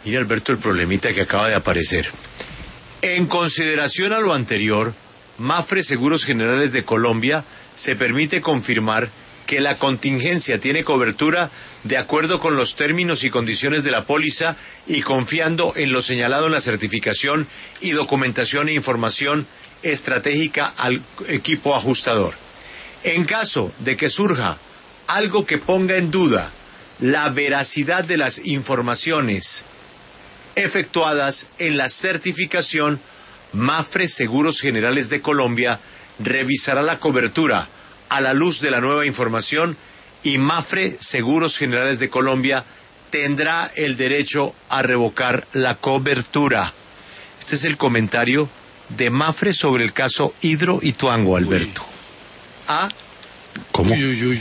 Mira, Alberto, el problemita que acaba de aparecer. En consideración a lo anterior, Mapfre Seguros Generales de Colombia se permite confirmar que la contingencia tiene cobertura de acuerdo con los términos y condiciones de la póliza y confiando en lo señalado en la certificación y documentación e información estratégica al equipo ajustador. En caso de que surja algo que ponga en duda la veracidad de las informaciones efectuadas en la certificación, Mapfre Seguros Generales de Colombia revisará la cobertura a la luz de la nueva información y Mapfre Seguros Generales de Colombia tendrá el derecho a revocar la cobertura. Este es el comentario de Mapfre sobre el caso Hidroituango, Alberto. ¿Ah? ¿Cómo?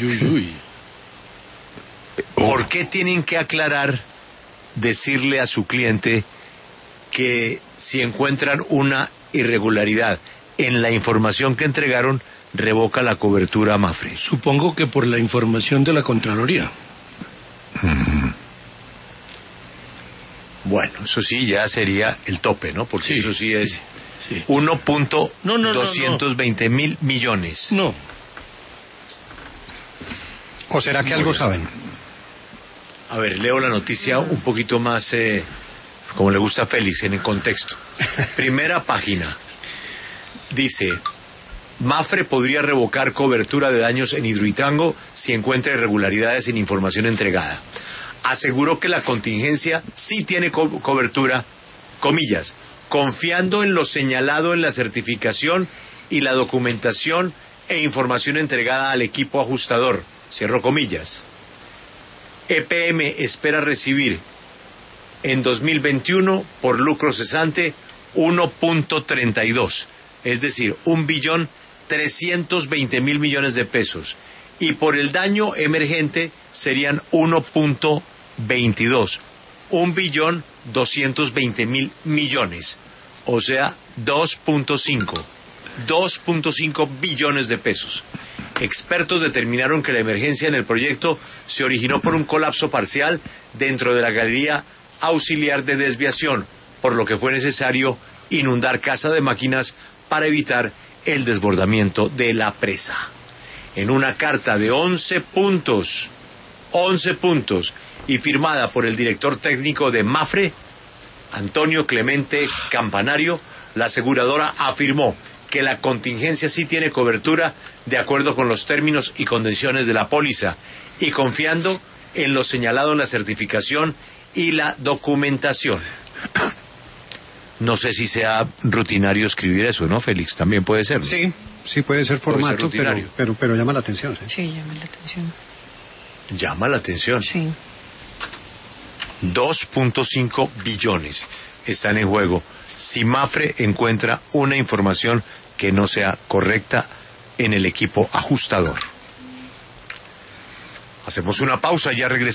¿Por qué tienen que aclarar, decirle a su cliente que si encuentran una irregularidad en la información que entregaron, revoca la cobertura a Mapfre? Supongo que por la información de la Contraloría. Bueno, eso sí ya sería el tope, ¿no? Porque Sí, eso sí es sí. 1.220 mil millones. No. ¿O será que algo saben? A ver, leo la noticia un poquito más, como le gusta a Félix, en el contexto. Primera página. Dice: Mapfre podría revocar cobertura de daños en Hidroituango si encuentra irregularidades en información entregada. Aseguró que la contingencia sí tiene cobertura, comillas, confiando en lo señalado en la certificación y la documentación e información entregada al equipo ajustador, cierro comillas. EPM espera recibir en 2021 por lucro cesante 1.32, es decir, 1.320 mil millones de pesos, y por el daño emergente serían 1.22, 1.220 mil millones, o sea, 2.5 billones de pesos. Expertos determinaron que la emergencia en el proyecto se originó por un colapso parcial dentro de la galería auxiliar de desviación, por lo que fue necesario inundar casa de máquinas para evitar el desbordamiento de la presa. En una carta de 11 puntos, y firmada por el director técnico de Mapfre, Antonio Clemente Campanario, la aseguradora afirmó que la contingencia sí tiene cobertura de acuerdo con los términos y condiciones de la póliza y confiando en lo señalado en la certificación y la documentación. No sé si sea rutinario escribir eso, ¿no, Félix? También puede ser, ¿no? Sí, sí puede ser formato, pero llama la atención. Sí, llama la atención. Llama la atención. Sí. 2.5 billones están en juego si Mapfre encuentra una información que no sea correcta en el equipo ajustador. Hacemos una pausa, ya regresamos.